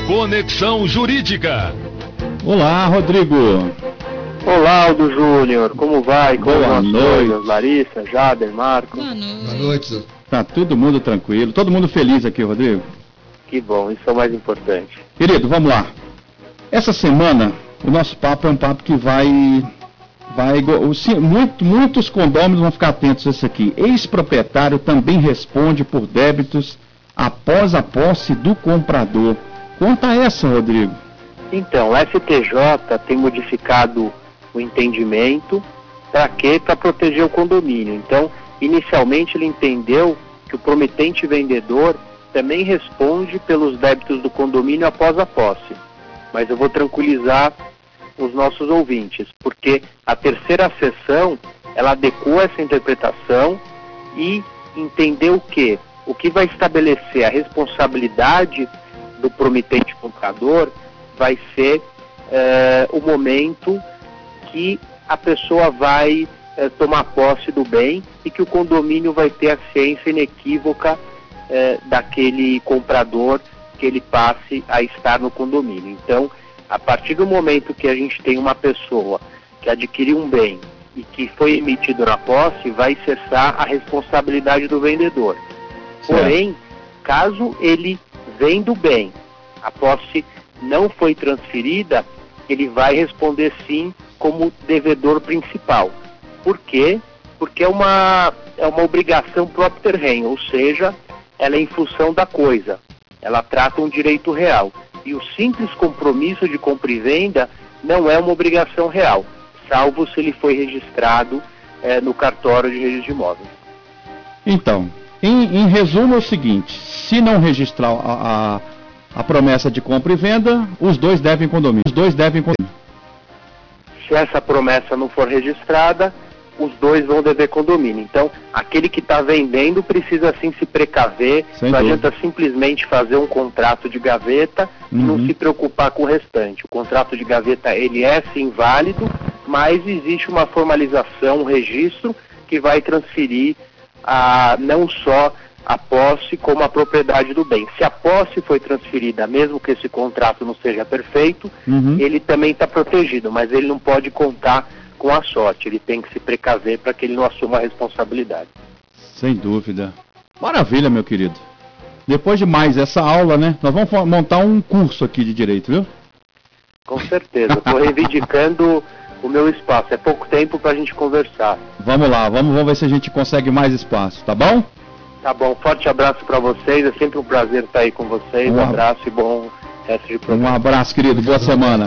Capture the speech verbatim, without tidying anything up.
Conexão Jurídica. Olá, Rodrigo. Olá, Aldo Júnior, como vai? Como Boa noite. Coisas? Larissa, Jader, Marco. Boa noite. Boa noite. Tá todo mundo tranquilo, todo mundo feliz aqui, Rodrigo. Que bom, isso é o mais importante. Querido, vamos lá. Essa semana, o nosso papo é um papo que vai... vai muito, muitos condôminos vão ficar atentos a isso aqui. Ex-proprietário também responde por débitos após a posse do comprador. Conta essa, Rodrigo. Então, o S T J tem modificado o entendimento para quê? Para proteger o condomínio. Então, inicialmente ele entendeu que o promitente vendedor também responde pelos débitos do condomínio após a posse. Mas eu vou tranquilizar os nossos ouvintes, porque a terceira sessão, ela adequou essa interpretação e entendeu que o que vai estabelecer a responsabilidade do promitente comprador vai ser eh, o momento que a pessoa vai eh, tomar posse do bem e que o condomínio vai ter a ciência inequívoca eh, daquele comprador que ele passe a estar no condomínio. Então, a partir do momento que a gente tem uma pessoa que adquiriu um bem e que foi emitido na posse, vai cessar a responsabilidade do vendedor. Certo. Porém, caso ele venda o bem, a posse não foi transferida, ele vai responder sim como devedor principal. Por quê? Porque é uma, é uma obrigação própria terrem, ou seja, ela é em função da coisa. Ela trata um direito real. E o simples compromisso de compra e venda não é uma obrigação real, salvo se ele foi registrado eh, no cartório de registro de imóveis. Então, em, em resumo é o seguinte, se não registrar a, a, a promessa de compra e venda, os dois devem condomínio. Os dois devem condomínio. Se essa promessa não for registrada, os dois vão dever condomínio. Então, aquele que está vendendo precisa sim se precaver, Sem não dúvida. adianta simplesmente fazer um contrato de gaveta e Uhum. não se preocupar com o restante. O contrato de gaveta, ele é sim válido, mas existe uma formalização, um registro que vai transferir a, não só a posse como a propriedade do bem. Se a posse foi transferida, mesmo que esse contrato não seja perfeito, Uhum. ele também está protegido, mas ele não pode contar com a sorte, ele tem que se precaver para que ele não assuma a responsabilidade. Sem dúvida. Maravilha, meu querido. Depois de mais essa aula, né? Nós vamos montar um curso aqui de direito, viu? Com certeza, estou reivindicando o meu espaço, é pouco tempo para a gente conversar. Vamos lá, vamos, vamos ver se a gente consegue mais espaço, tá bom? Tá bom, forte abraço para vocês, é sempre um prazer estar aí com vocês, Um um ab- abraço e bom resto de programa. Um abraço, querido. Boa semana.